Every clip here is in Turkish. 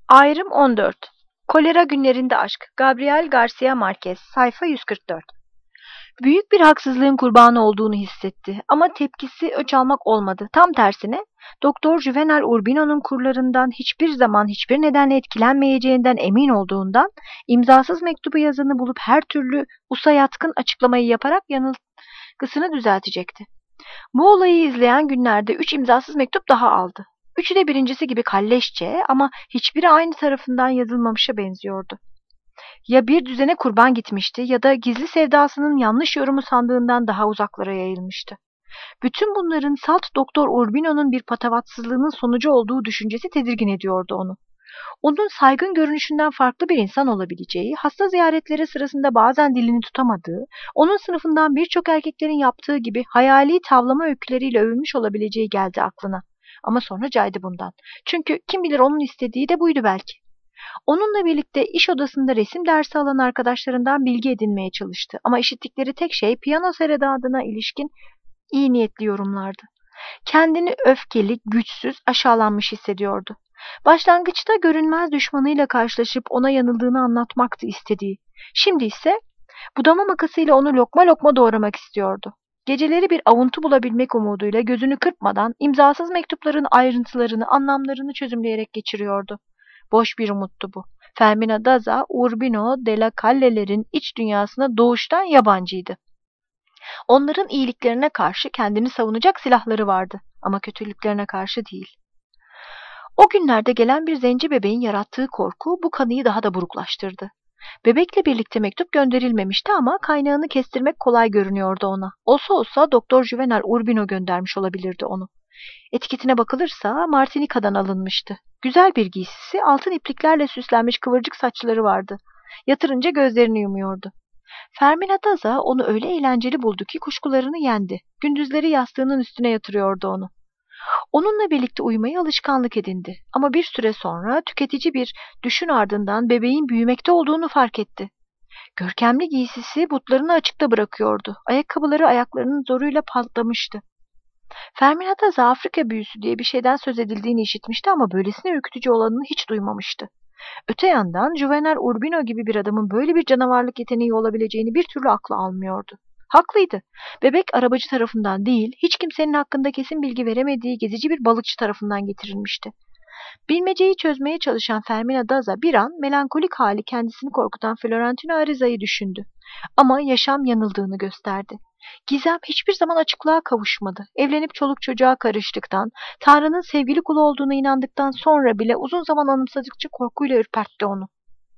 Ayrım 14. Kolera günlerinde aşk. Gabriel Garcia Marquez. Sayfa 144. Büyük bir haksızlığın kurbanı olduğunu hissetti ama tepkisi öç almak olmadı. Tam tersine Doktor Juvenal Urbino'nun kurlarından hiçbir zaman hiçbir nedenle etkilenmeyeceğinden emin olduğundan imzasız mektubu yazanı bulup her türlü usa yatkın açıklamayı yaparak yanılgısını düzeltecekti. Bu olayı izleyen günlerde 3 imzasız mektup daha aldı. Üçü de birincisi gibi kalleşçe ama hiçbiri aynı tarafından yazılmamışa benziyordu. Ya bir düzene kurban gitmişti ya da gizli sevdasının yanlış yorumu sandığından daha uzaklara yayılmıştı. Bütün bunların salt Doktor Urbino'nun bir patavatsızlığının sonucu olduğu düşüncesi tedirgin ediyordu onu. Onun saygın görünüşünden farklı bir insan olabileceği, hasta ziyaretleri sırasında bazen dilini tutamadığı, onun sınıfından birçok erkeklerin yaptığı gibi hayali tavlama öyküleriyle övülmüş olabileceği geldi aklına. Ama sonra caydı bundan. Çünkü kim bilir onun istediği de buydu belki. Onunla birlikte iş odasında resim dersi alan arkadaşlarından bilgi edinmeye çalıştı. Ama işittikleri tek şey piyano serenadına ilişkin iyi niyetli yorumlardı. Kendini öfkeli, güçsüz, aşağılanmış hissediyordu. Başlangıçta görünmez düşmanıyla karşılaşıp ona yanıldığını anlatmaktı istediği. Şimdi ise budama makasıyla onu lokma lokma doğramak istiyordu. Geceleri bir avuntu bulabilmek umuduyla gözünü kırpmadan imzasız mektupların ayrıntılarını, anlamlarını çözümleyerek geçiriyordu. Boş bir umuttu bu. Fermina Daza, Urbino della Calle'lerin iç dünyasına doğuştan yabancıydı. Onların iyiliklerine karşı kendini savunacak silahları vardı ama kötülüklerine karşı değil. O günlerde gelen bir zenci bebeğin yarattığı korku bu kanıyı daha da buruklaştırdı. Bebekle birlikte mektup gönderilmemişti ama kaynağını kestirmek kolay görünüyordu ona. Olsa olsa Doktor Juvenal Urbino göndermiş olabilirdi onu. Etiketine bakılırsa Martinika'dan alınmıştı. Güzel bir giysisi, altın ipliklerle süslenmiş kıvırcık saçları vardı. Yatırınca gözlerini yumuyordu. Fermina Daza onu öyle eğlenceli buldu ki kuşkularını yendi. Gündüzleri yastığının üstüne yatırıyordu onu. Onunla birlikte uyumayı alışkanlık edindi. Ama bir süre sonra tüketici bir düşün ardından bebeğin büyümekte olduğunu fark etti. Görkemli giysisi butlarını açıkta bırakıyordu. Ayakkabıları ayaklarının zoruyla patlamıştı. Fermina Daza Afrika büyüsü diye bir şeyden söz edildiğini işitmişti ama böylesine ürkütücü olanını hiç duymamıştı. Öte yandan Juvenal Urbino gibi bir adamın böyle bir canavarlık yeteneği olabileceğini bir türlü aklı almıyordu. Haklıydı. Bebek arabacı tarafından değil, hiç kimsenin hakkında kesin bilgi veremediği gezici bir balıkçı tarafından getirilmişti. Bilmeceyi çözmeye çalışan Fermina Daza bir an melankolik hali kendisini korkutan Florentino Ariza'yı düşündü. Ama yaşam yanıldığını gösterdi. Gizem hiçbir zaman açıklığa kavuşmadı. Evlenip çoluk çocuğa karıştıktan, Tanrı'nın sevgili kulu olduğuna inandıktan sonra bile uzun zaman anımsadıkça korkuyla ürpertti onu.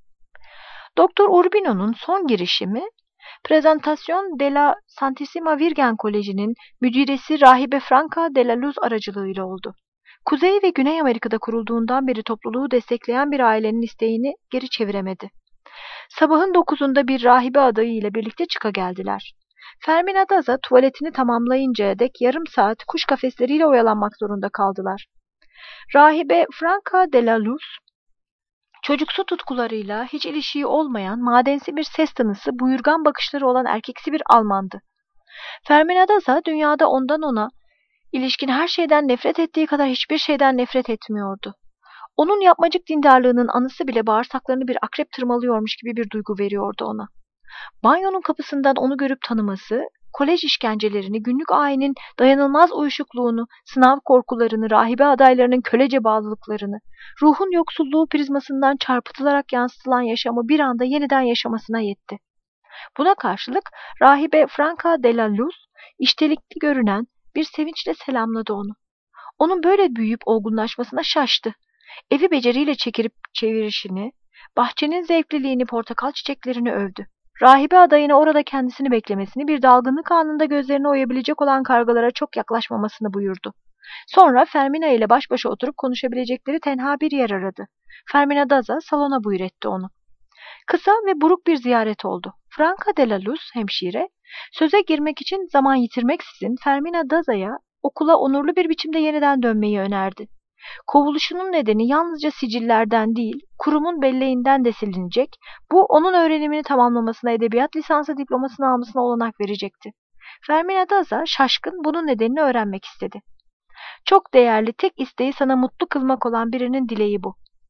Doktor Urbino'nun son girişimi, Presentación de la Santissima Virgen Koleji'nin müdiresi Rahibe Franca de la Luz aracılığıyla oldu. Kuzey ve Güney Amerika'da kurulduğundan beri topluluğu destekleyen bir ailenin isteğini geri çeviremedi. Sabahın 9'unda bir rahibe adayı ile birlikte çıka geldiler. Fermina Daza tuvaletini tamamlayıncaya dek yarım saat kuş kafesleriyle oyalanmak zorunda kaldılar. Rahibe Franca de la Luz, çocuksu tutkularıyla hiç ilişiği olmayan madensi bir ses tanısı, buyurgan bakışları olan erkeksi bir Almandı. Fermina Daza dünyada ondan ona ilişkin her şeyden nefret ettiği kadar hiçbir şeyden nefret etmiyordu. Onun yapmacık dindarlığının anısı bile bağırsaklarını bir akrep tırmalıyormuş gibi bir duygu veriyordu ona. Banyonun kapısından onu görüp tanıması, kolej işkencelerini, günlük ayinin dayanılmaz uyuşukluğunu, sınav korkularını, rahibe adaylarının kölece bağlılıklarını, ruhun yoksulluğu prizmasından çarpıtılarak yansıtılan yaşamı bir anda yeniden yaşamasına yetti. Buna karşılık rahibe Franca de la Luz, iştelikli görünen bir sevinçle selamladı onu. Onun böyle büyüyüp olgunlaşmasına şaştı. Evi beceriyle çekirip çevirişini, bahçenin zevkliliğini, portakal çiçeklerini övdü. Rahibe adayına orada kendisini beklemesini, bir dalgınlık anında gözlerini oyabilecek olan kargalara çok yaklaşmamasını buyurdu. Sonra Fermina ile baş başa oturup konuşabilecekleri tenha bir yer aradı. Fermina Daza salona buyur etti onu. Kısa ve buruk bir ziyaret oldu. Franca de la Luz hemşire, söze girmek için zaman yitirmeksizin Fermina Daza'ya okula onurlu bir biçimde yeniden dönmeyi önerdi. Kovuluşunun nedeni yalnızca sicillerden değil, kurumun belleğinden de silinecek, bu onun öğrenimini tamamlamasına, edebiyat lisansı diplomasını almasına olanak verecekti. Fermina Daza şaşkın bunun nedenini öğrenmek istedi. Çok değerli, tek isteği sana mutlu kılmak olan birinin dileği bu.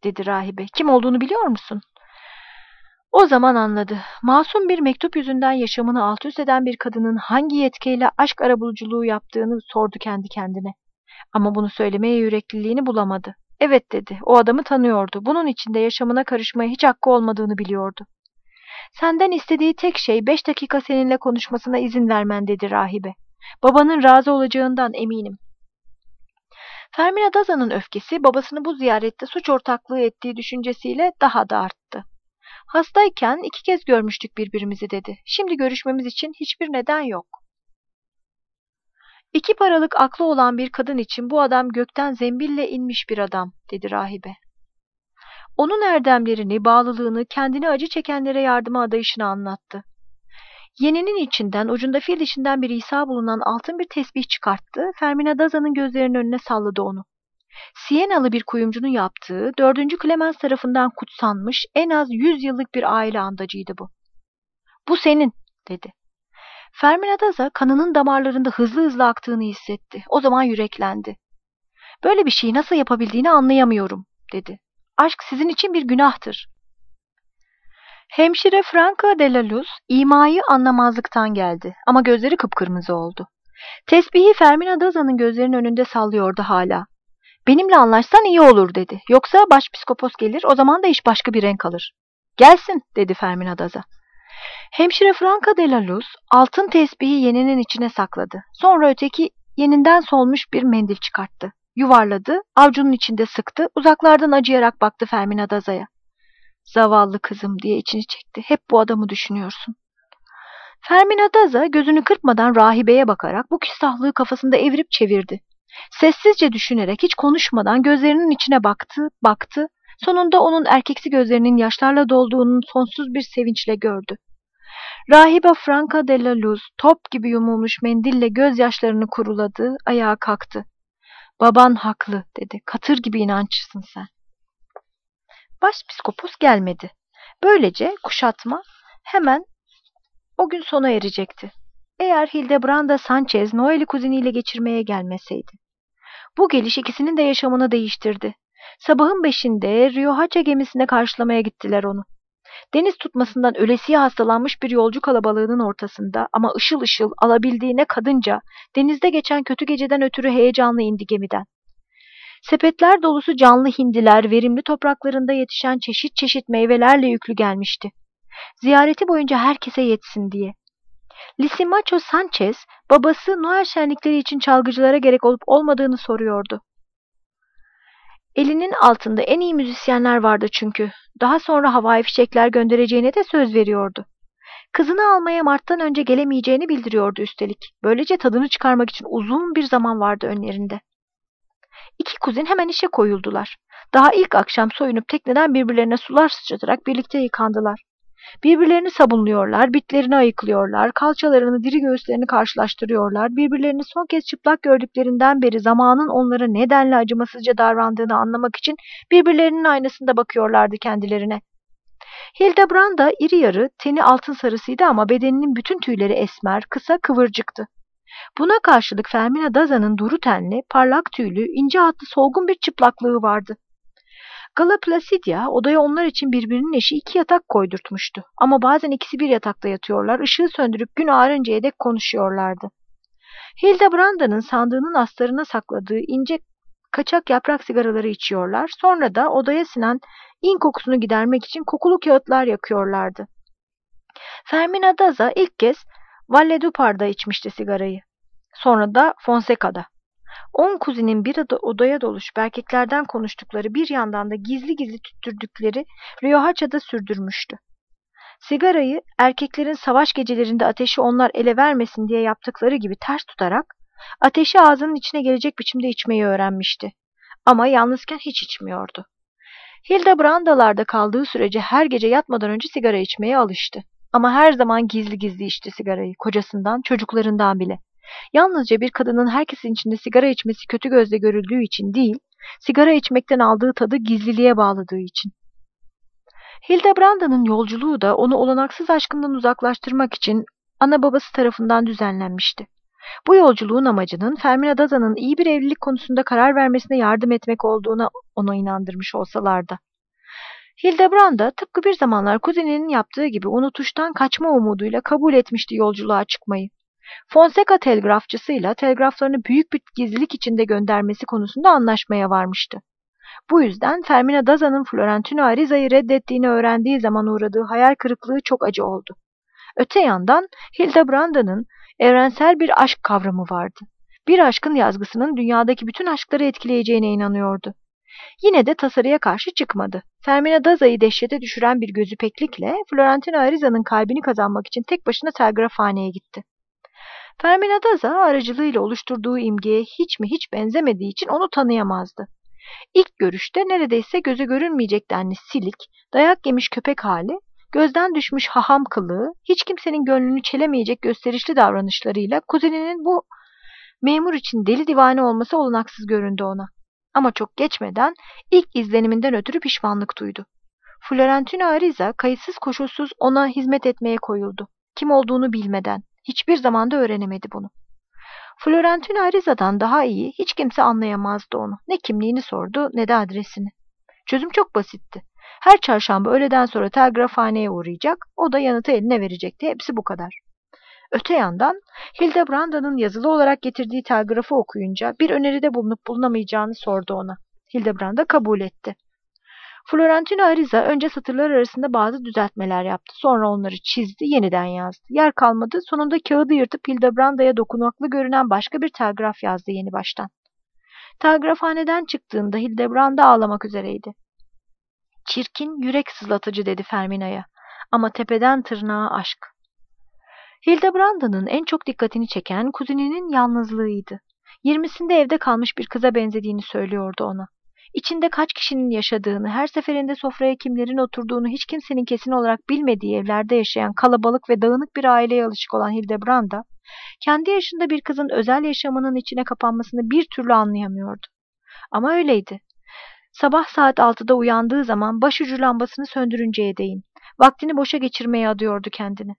dedi rahibe. Kim olduğunu biliyor musun? O zaman anladı. Masum bir mektup yüzünden yaşamını alt üst eden bir kadının hangi yetkiyle aşk arabuluculuğu yaptığını sordu kendi kendine. Ama bunu söylemeye yürekliliğini bulamadı. Evet dedi. O adamı tanıyordu. Bunun içinde yaşamına karışmaya hiç hakkı olmadığını biliyordu. Senden istediği tek şey 5 dakika seninle konuşmasına izin vermen dedi rahibe. Babanın razı olacağından eminim. Fermina Daza'nın öfkesi babasını bu ziyarette suç ortaklığı ettiği düşüncesiyle daha da arttı. Hastayken 2 kez görmüştük birbirimizi dedi. Şimdi görüşmemiz için hiçbir neden yok. 2 paralık aklı olan bir kadın için bu adam gökten zembille inmiş bir adam dedi rahibe. Onun erdemlerini, bağlılığını, kendini acı çekenlere yardıma adayışını anlattı. Yeninin içinden, ucunda fil dişinden bir İsa bulunan altın bir tesbih çıkarttı, Fermina Daza'nın gözlerinin önüne salladı onu. Sienalı bir kuyumcunun yaptığı, 4. Clemens tarafından kutsanmış en az 100 yıllık bir aile andacıydı bu. Bu senin, dedi. Fermina Daza kanının damarlarında hızlı hızlı aktığını hissetti. O zaman yüreklendi. Böyle bir şeyi nasıl yapabildiğini anlayamıyorum, dedi. Aşk sizin için bir günahtır. Hemşire Franca de la Luz imayı anlamazlıktan geldi ama gözleri kıpkırmızı oldu. Tesbihi Fermina Daza'nın gözlerinin önünde sallıyordu hala. Benimle anlaşsan iyi olur dedi. Yoksa başpiskopos gelir, o zaman da iş başka bir renk alır. Gelsin, dedi Fermina Daza. Hemşire Franca de la Luz altın tesbihi yeninin içine sakladı. Sonra öteki yeninden solmuş bir mendil çıkarttı. Yuvarladı, avcunun içinde sıktı, uzaklardan acıyarak baktı Fermina Daza'ya. Zavallı kızım diye içini çekti. Hep bu adamı düşünüyorsun. Fermina Daza gözünü kırpmadan rahibeye bakarak bu küstahlığı kafasında evirip çevirdi. Sessizce düşünerek hiç konuşmadan gözlerinin içine baktı. Sonunda onun erkeksi gözlerinin yaşlarla dolduğunu sonsuz bir sevinçle gördü. Rahibe Franca de la Luz top gibi yumulmuş mendille gözyaşlarını kuruladı, ayağa kalktı. Baban haklı, dedi. Katır gibi inançlısın sen. Başpiskopos gelmedi. Böylece kuşatma hemen o gün sona erecekti. Eğer Hildebranda Sanchez Noel'i kuzeniyle geçirmeye gelmeseydi. Bu geliş ikisinin de yaşamını değiştirdi. Sabahın 5'inde Riohacha gemisine karşılamaya gittiler onu. Deniz tutmasından ölesiye hastalanmış bir yolcu kalabalığının ortasında ama ışıl ışıl alabildiğine kadınca denizde geçen kötü geceden ötürü heyecanlı indi gemiden. Sepetler dolusu canlı hindiler verimli topraklarında yetişen çeşit çeşit meyvelerle yüklü gelmişti. Ziyareti boyunca herkese yetsin diye. Lysimacho Sanchez babası Noel şenlikleri için çalgıcılara gerek olup olmadığını soruyordu. Elinin altında en iyi müzisyenler vardı çünkü. Daha sonra havai fişekler göndereceğine de söz veriyordu. Kızını almaya Mart'tan önce gelemeyeceğini bildiriyordu üstelik. Böylece tadını çıkarmak için uzun bir zaman vardı önlerinde. 2 kuzin hemen işe koyuldular. Daha ilk akşam soyunup tekneden birbirlerine sular sıçratarak birlikte yıkandılar. Birbirlerini sabunluyorlar, bitlerini ayıklıyorlar, kalçalarını, diri göğüslerini karşılaştırıyorlar, birbirlerini son kez çıplak gördüklerinden beri zamanın onlara nedenle acımasızca davrandığını anlamak için birbirlerinin aynasında bakıyorlardı kendilerine. Hildebranda iri yarı, teni altın sarısıydı ama bedeninin bütün tüyleri esmer, kısa, kıvırcıktı. Buna karşılık Fermina Daza'nın duru tenli, parlak tüylü, ince hatlı solgun bir çıplaklığı vardı. Gala Placidia odaya onlar için birbirinin eşi 2 yatak koydurtmuştu. Ama bazen ikisi bir yatakta yatıyorlar, ışığı söndürüp gün ağarıncaya dek konuşuyorlardı. Hildebranda'nın sandığının astarına sakladığı ince kaçak yaprak sigaraları içiyorlar, sonra da odaya sinen in kokusunu gidermek için kokulu kağıtlar yakıyorlardı. Fermina Daza ilk kez Valledupar'da içmişti sigarayı. Sonra da Fonseca'da. 10 kuzinin bir odaya doluşup erkeklerden konuştukları bir yandan da gizli gizli tüttürdükleri Riohacha'da sürdürmüştü. Sigarayı erkeklerin savaş gecelerinde ateşi onlar ele vermesin diye yaptıkları gibi ters tutarak ateşi ağzının içine gelecek biçimde içmeyi öğrenmişti. Ama yalnızken hiç içmiyordu. Hildebrandalarda kaldığı sürece her gece yatmadan önce sigara içmeye alıştı. Ama her zaman gizli gizli içti sigarayı, kocasından, çocuklarından bile. Yalnızca bir kadının herkesin içinde sigara içmesi kötü gözle görüldüğü için değil, sigara içmekten aldığı tadı gizliliğe bağladığı için. Hildebranda'nın yolculuğu da onu olanaksız aşkından uzaklaştırmak için ana babası tarafından düzenlenmişti. Bu yolculuğun amacının Fermina Daza'nın iyi bir evlilik konusunda karar vermesine yardım etmek olduğuna onu inandırmış olsalar da. Hildebrand da tıpkı bir zamanlar kuzeninin yaptığı gibi unutuştan kaçma umuduyla kabul etmişti yolculuğa çıkmayı. Fonseca telgrafçısıyla telgraflarını büyük bir gizlilik içinde göndermesi konusunda anlaşmaya varmıştı. Bu yüzden Fermina Daza'nın Florentino Ariza'yı reddettiğini öğrendiği zaman uğradığı hayal kırıklığı çok acı oldu. Öte yandan Hildebrand'ın evrensel bir aşk kavramı vardı. Bir aşkın yazgısının dünyadaki bütün aşkları etkileyeceğine inanıyordu. Yine de tasarıya karşı çıkmadı. Fermina Daza'yı dehşete düşüren bir gözüpeklikle Florentino Ariza'nın kalbini kazanmak için tek başına telgrafhaneye gitti. Fermina Daza aracılığıyla oluşturduğu imgeye hiç mi hiç benzemediği için onu tanıyamazdı. İlk görüşte neredeyse göze görünmeyecek denli silik, dayak yemiş köpek hali, gözden düşmüş haham kılığı, hiç kimsenin gönlünü çelemeyecek gösterişli davranışlarıyla kuzeninin bu memur için deli divane olması olanaksız göründü ona. Ama çok geçmeden ilk izleniminden ötürü pişmanlık duydu. Florentino Ariza kayıtsız koşulsuz ona hizmet etmeye koyuldu. Kim olduğunu bilmeden, hiçbir zaman da öğrenemedi bunu. Florentino Ariza'dan daha iyi hiç kimse anlayamazdı onu. Ne kimliğini sordu ne de adresini. Çözüm çok basitti. Her çarşamba öğleden sonra telgrafhaneye uğrayacak, o da yanıtı eline verecekti. Hepsi bu kadar. Öte yandan Hildebrand'ın yazılı olarak getirdiği telgrafı okuyunca bir öneride bulunup bulunamayacağını sordu ona. Hildebrand da kabul etti. Florentino Ariza önce satırlar arasında bazı düzeltmeler yaptı. Sonra onları çizdi, yeniden yazdı. Yer kalmadı, sonunda kağıdı yırtıp Hildebrand'a dokunaklı görünen başka bir telgraf yazdı yeni baştan. Telgrafhaneden çıktığında Hildebrand'a ağlamak üzereydi. Çirkin, yürek sızlatıcı dedi Fermina'ya. Ama tepeden tırnağa aşk. Hildebrand'ın en çok dikkatini çeken kuzeninin yalnızlığıydı. 20'sinde evde kalmış bir kıza benzediğini söylüyordu ona. İçinde kaç kişinin yaşadığını, her seferinde sofraya kimlerin oturduğunu hiç kimsenin kesin olarak bilmediği evlerde yaşayan kalabalık ve dağınık bir aileye alışık olan Hildebrand'a, kendi yaşında bir kızın özel yaşamının içine kapanmasını bir türlü anlayamıyordu. Ama öyleydi. Sabah saat 6'da uyandığı zaman başucu lambasını söndürünceye değin, vaktini boşa geçirmeye adıyordu kendini.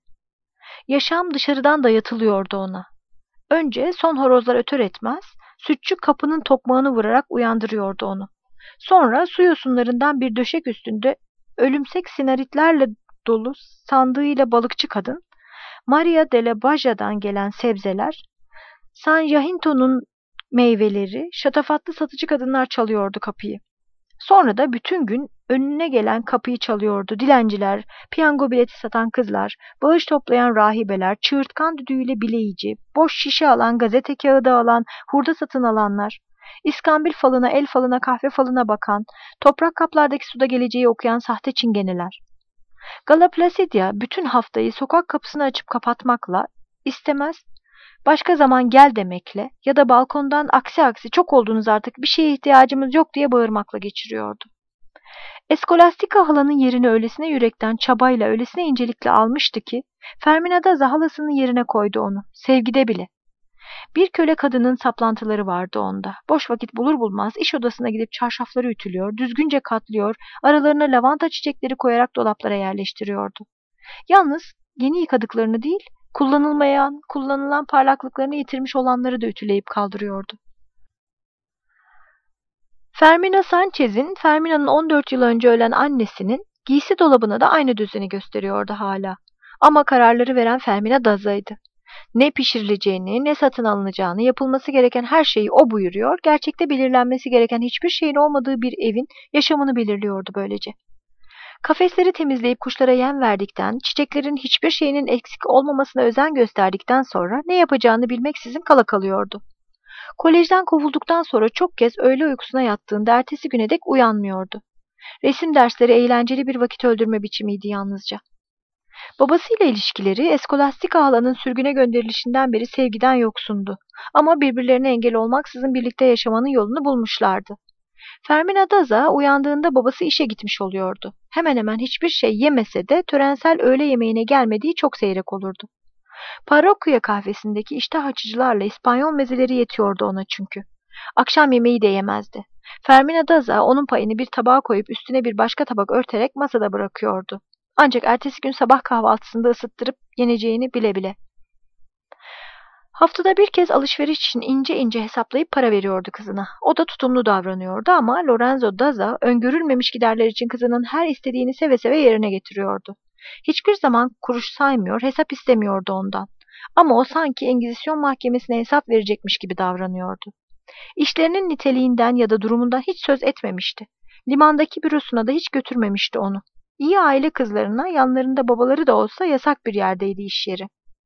Yaşam dışarıdan dayatılıyordu ona. Önce son horozlar öter etmez, sütçü kapının tokmağını vurarak uyandırıyordu onu. Sonra su yosunlarından bir döşek üstünde ölümsek sinaritlerle dolu sandığıyla balıkçı kadın, Maria de la Baja'dan gelen sebzeler, San Jacinto'nun meyveleri, şatafatlı satıcı kadınlar çalıyordu kapıyı. Sonra da bütün gün önüne gelen kapıyı çalıyordu dilenciler, piyango bileti satan kızlar, bağış toplayan rahibeler, çığırtkan düdüğüyle bileyici, boş şişe alan, gazete kağıdı alan, hurda satın alanlar, iskambil falına, el falına, kahve falına bakan, toprak kaplardaki suda geleceği okuyan sahte çingeneler. Gala Placidia bütün haftayı sokak kapısını açıp kapatmakla, istemez başka zaman gel demekle ya da balkondan aksi çok oldunuz artık bir şeye ihtiyacımız yok diye bağırmakla geçiriyordu. Eskolastika halanın yerini öylesine yürekten çabayla öylesine incelikle almıştı ki Fermina da halasının yerine koydu onu, sevgide bile. Bir köle kadının saplantıları vardı onda. Boş vakit bulur bulmaz iş odasına gidip çarşafları ütülüyor, düzgünce katlıyor, aralarına lavanta çiçekleri koyarak dolaplara yerleştiriyordu. Yalnız yeni yıkadıklarını değil, kullanılan parlaklıklarını yitirmiş olanları da ütüleyip kaldırıyordu. Fermina Sanchez'in, Fermina'nın 14 yıl önce ölen annesinin giysi dolabına da aynı düzeni gösteriyordu hala. Ama kararları veren Fermina Daza'ydı. Ne pişirileceğini, ne satın alınacağını, yapılması gereken her şeyi o buyuruyor, gerçekte belirlenmesi gereken hiçbir şeyin olmadığı bir evin yaşamını belirliyordu böylece. Kafesleri temizleyip kuşlara yem verdikten, çiçeklerin hiçbir şeyinin eksik olmamasına özen gösterdikten sonra ne yapacağını bilmeksizin kala kalıyordu. Kolejden kovulduktan sonra çok kez öğle uykusuna yattığında ertesi güne dek uyanmıyordu. Resim dersleri eğlenceli bir vakit öldürme biçimiydi yalnızca. Babasıyla ilişkileri Eskolastika halanın sürgüne gönderilişinden beri sevgiden yoksundu. Ama birbirlerine engel olmaksızın birlikte yaşamanın yolunu bulmuşlardı. Fermina Daza uyandığında babası işe gitmiş oluyordu. Hemen hemen hiçbir şey yemese de törensel öğle yemeğine gelmediği çok seyrek olurdu. Parroquia kahvesindeki iştah açıcılarla İspanyol mezeleri yetiyordu ona çünkü. Akşam yemeği de yemezdi. Fermina Daza onun payını bir tabağa koyup üstüne bir başka tabak örterek masada bırakıyordu. Ancak ertesi gün sabah kahvaltısında ısıttırıp yeneceğini bile bile. Haftada bir kez alışveriş için ince ince hesaplayıp para veriyordu kızına. O da tutumlu davranıyordu ama Lorenzo Daza öngörülmemiş giderler için kızının her istediğini seve seve yerine getiriyordu. Hiçbir zaman kuruş saymıyor, hesap istemiyordu ondan. Ama o sanki Engizisyon mahkemesine hesap verecekmiş gibi davranıyordu. İşlerinin niteliğinden ya da durumundan hiç söz etmemişti. Limandaki bürosuna da hiç götürmemişti onu. İyi aile kızlarına yanlarında babaları da olsa yasak bir yerdeydi iş yeri.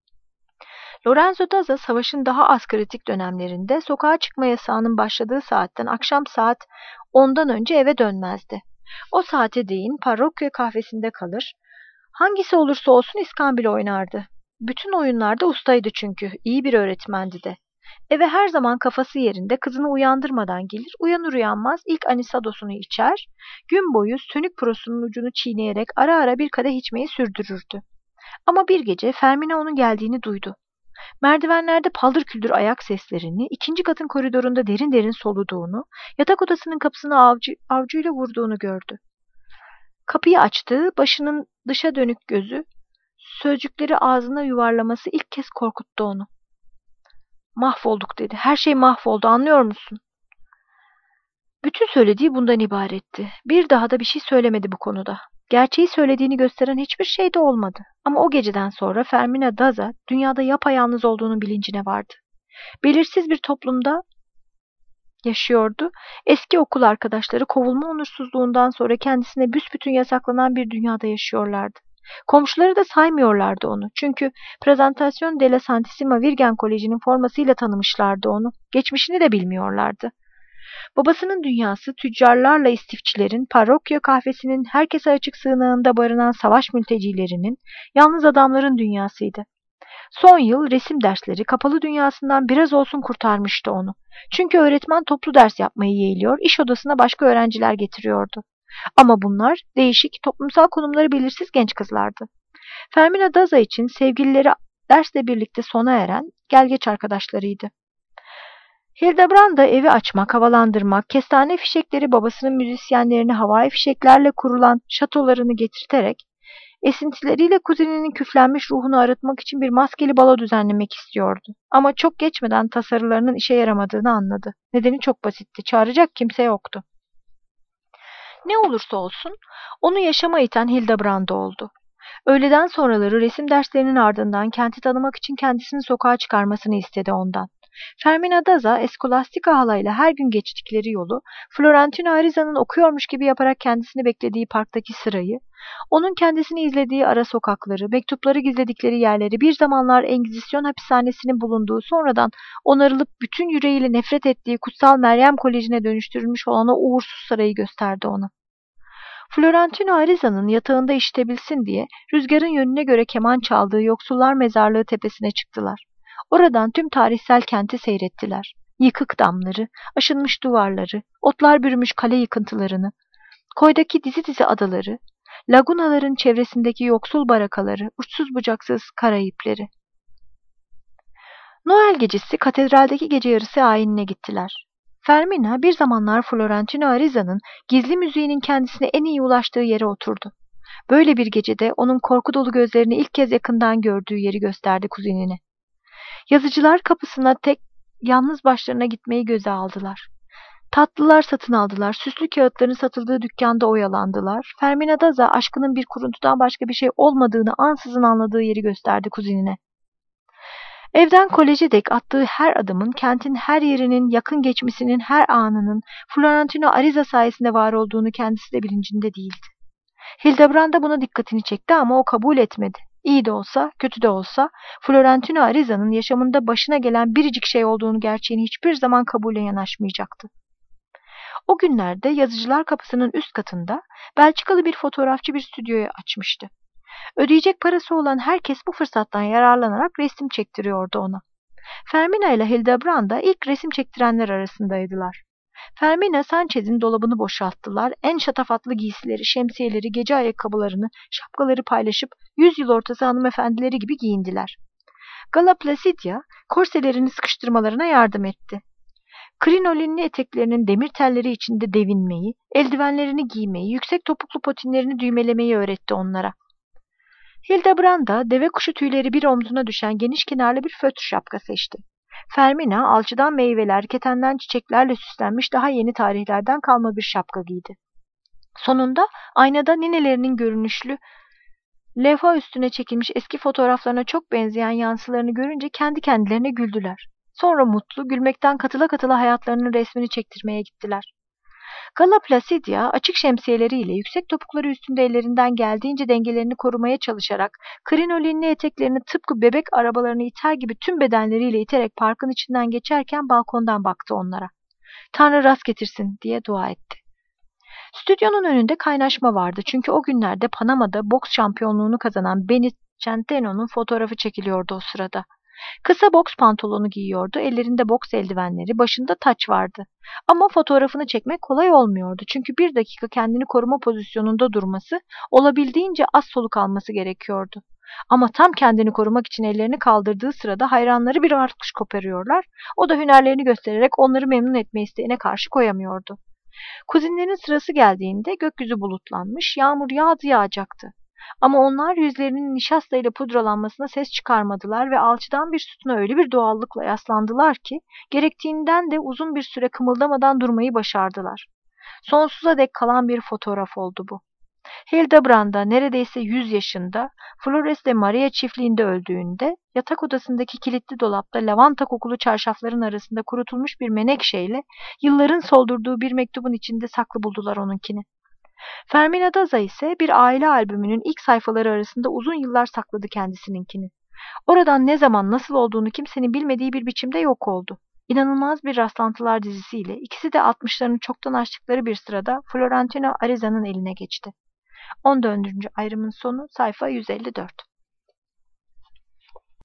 Lorenzo Daza savaşın daha az kritik dönemlerinde sokağa çıkma yasağının başladığı saatten akşam saat 10'dan önce eve dönmezdi. O saate değin parrokya kahvesinde kalır, hangisi olursa olsun iskambil oynardı. Bütün oyunlarda ustaydı çünkü, iyi bir öğretmendi de. Eve her zaman kafası yerinde kızını uyandırmadan gelir, uyanır uyanmaz ilk anisadosunu içer, gün boyu sönük prosunun ucunu çiğneyerek ara ara bir kadeh içmeyi sürdürürdü. Ama bir gece Fermina onun geldiğini duydu. Merdivenlerde paldır küldür ayak seslerini, ikinci katın koridorunda derin derin soluduğunu, yatak odasının kapısını avcuyla vurduğunu gördü. Kapıyı açtı, başının dışa dönük gözü, sözcükleri ağzına yuvarlaması ilk kez korkuttu onu. Mahvolduk dedi. Her şey mahvoldu, anlıyor musun? Bütün söylediği bundan ibaretti. Bir daha da bir şey söylemedi bu konuda. Gerçeği söylediğini gösteren hiçbir şey de olmadı. Ama o geceden sonra Fermina Daza dünyada yapayalnız olduğunun bilincine vardı. Belirsiz bir toplumda yaşıyordu. Eski okul arkadaşları kovulma onursuzluğundan sonra kendisine büsbütün yasaklanan bir dünyada yaşıyorlardı. Komşuları da saymıyorlardı onu. Çünkü Presentasyon della Santissima Virgen Koleji'nin formasıyla tanımışlardı onu. Geçmişini de bilmiyorlardı. Babasının dünyası tüccarlarla istifçilerin, parrokya kahvesinin herkese açık sığınağında barınan savaş mültecilerinin, yalnız adamların dünyasıydı. Son yıl resim dersleri kapalı dünyasından biraz olsun kurtarmıştı onu. Çünkü öğretmen toplu ders yapmayı yeğliyor, iş odasına başka öğrenciler getiriyordu. Ama bunlar değişik, toplumsal konumları belirsiz genç kızlardı. Fermina Daza için sevgilileri dersle birlikte sona eren gelgeç arkadaşlarıydı. Hildebrand da evi açmak, havalandırmak, kestane fişekleri babasının müzisyenlerini havai fişeklerle kurulan şatolarını getirterek, esintileriyle kuzeninin küflenmiş ruhunu arıtmak için bir maskeli balo düzenlemek istiyordu. Ama çok geçmeden tasarılarının işe yaramadığını anladı. Nedeni çok basitti, çağıracak kimse yoktu. Ne olursa olsun, onu yaşama iten Hildebrand oldu. Öğleden sonraları resim derslerinin ardından kenti tanımak için kendisini sokağa çıkarmasını istedi ondan. Fermina Daza, Eskolastika halayla her gün geçtikleri yolu, Florentino Ariza'nın okuyormuş gibi yaparak kendisini beklediği parktaki sırayı, onun kendisini izlediği ara sokakları, mektupları gizledikleri yerleri, bir zamanlar Engizisyon hapishanesinin bulunduğu, sonradan onarılıp bütün yüreğiyle nefret ettiği Kutsal Meryem Koleji'ne dönüştürülmüş olan o uğursuz sarayı gösterdi ona. Florentino Ariza'nın yatağında işitebilsin diye rüzgarın yönüne göre keman çaldığı yoksullar mezarlığı tepesine çıktılar. Oradan tüm tarihsel kenti seyrettiler. Yıkık damları, aşınmış duvarları, otlar bürümüş kale yıkıntılarını, koydaki dizi dizi adaları, lagunaların çevresindeki yoksul barakaları, uçsuz bucaksız Karayipleri. Noel gecesi katedraldeki gece yarısı ayinine gittiler. Fermina bir zamanlar Florentino Ariza'nın gizli müziğinin kendisine en iyi ulaştığı yere oturdu. Böyle bir gecede onun korku dolu gözlerini ilk kez yakından gördüğü yeri gösterdi kuzenine. Yazıcılar kapısına tek yalnız başlarına gitmeyi göze aldılar. Tatlılar satın aldılar, süslü kağıtların satıldığı dükkanda oyalandılar. Fermina Daza aşkının bir kuruntudan başka bir şey olmadığını ansızın anladığı yeri gösterdi kuzenine. Evden koleje dek attığı her adımın, kentin her yerinin, yakın geçmişinin her anının Florentino Ariza sayesinde var olduğunu kendisi de bilincinde değildi. Hildebrand da buna dikkatini çekti ama o kabul etmedi. İyi de olsa, kötü de olsa Florentino Ariza'nın yaşamında başına gelen biricik şey olduğunu gerçeğini hiçbir zaman kabule yanaşmayacaktı. O günlerde yazıcılar kapısının üst katında Belçikalı bir fotoğrafçı bir stüdyoyu açmıştı. Ödeyecek parası olan herkes bu fırsattan yararlanarak resim çektiriyordu ona. Fermina ile Hildebrand da ilk resim çektirenler arasındaydılar. Fermina Sanchez'in dolabını boşalttılar. En şatafatlı giysileri, şemsiyeleri, gece ayakkabılarını, şapkaları paylaşıp 100 yıl ortası hanımefendileri gibi giyindiler. Gala Placidia korselerini sıkıştırmalarına yardım etti. Krinolinli eteklerinin demir telleri içinde devinmeyi, eldivenlerini giymeyi, yüksek topuklu potinlerini düğmelemeyi öğretti onlara. Hildebrand deve kuşu tüyleri bir omzuna düşen geniş kenarlı bir fötr şapka seçti. Fermina alçıdan meyveler, ketenden çiçeklerle süslenmiş daha yeni tarihlerden kalma bir şapka giydi. Sonunda aynada ninelerinin görünüşlü, levha üstüne çekilmiş eski fotoğraflarına çok benzeyen yansılarını görünce kendi kendilerine güldüler. Sonra mutlu, gülmekten katıla katıla hayatlarının resmini çektirmeye gittiler. Gala Placidia açık şemsiyeleriyle yüksek topukları üstünde ellerinden geldiğince dengelerini korumaya çalışarak krinolinli eteklerini tıpkı bebek arabalarını iter gibi tüm bedenleriyle iterek parkın içinden geçerken balkondan baktı onlara. Tanrı rast getirsin diye dua etti. Stüdyonun önünde kaynaşma vardı çünkü o günlerde Panama'da boks şampiyonluğunu kazanan Benny Centeno'nun fotoğrafı çekiliyordu o sırada. Kısa boks pantolonu giyiyordu, ellerinde boks eldivenleri, başında taç vardı. Ama fotoğrafını çekmek kolay olmuyordu çünkü bir dakika kendini koruma pozisyonunda durması, olabildiğince az soluk alması gerekiyordu. Ama tam kendini korumak için ellerini kaldırdığı sırada hayranları bir alkış koparıyorlar, o da hünerlerini göstererek onları memnun etme isteğine karşı koyamıyordu. Kuzinlerin sırası geldiğinde gökyüzü bulutlanmış, yağmur yağacaktı. Ama onlar yüzlerinin nişastayla pudralanmasına ses çıkarmadılar ve alçıdan bir sütuna öyle bir doğallıkla yaslandılar ki gerektiğinden de uzun bir süre kımıldamadan durmayı başardılar. Sonsuza dek kalan bir fotoğraf oldu bu. Hildebrand'a neredeyse 100 yaşında Flores de Maria çiftliğinde öldüğünde yatak odasındaki kilitli dolapta lavanta kokulu çarşafların arasında kurutulmuş bir menekşeyle yılların soldurduğu bir mektubun içinde saklı buldular onunkini. Fermina Daza ise bir aile albümünün ilk sayfaları arasında uzun yıllar sakladı kendisininkini. Oradan ne zaman nasıl olduğunu kimsenin bilmediği bir biçimde yok oldu. İnanılmaz bir rastlantılar dizisiyle ikisi de 60'larını çoktan aştıkları bir sırada Florentino Ariza'nın eline geçti. 14. ayrımın sonu sayfa 154.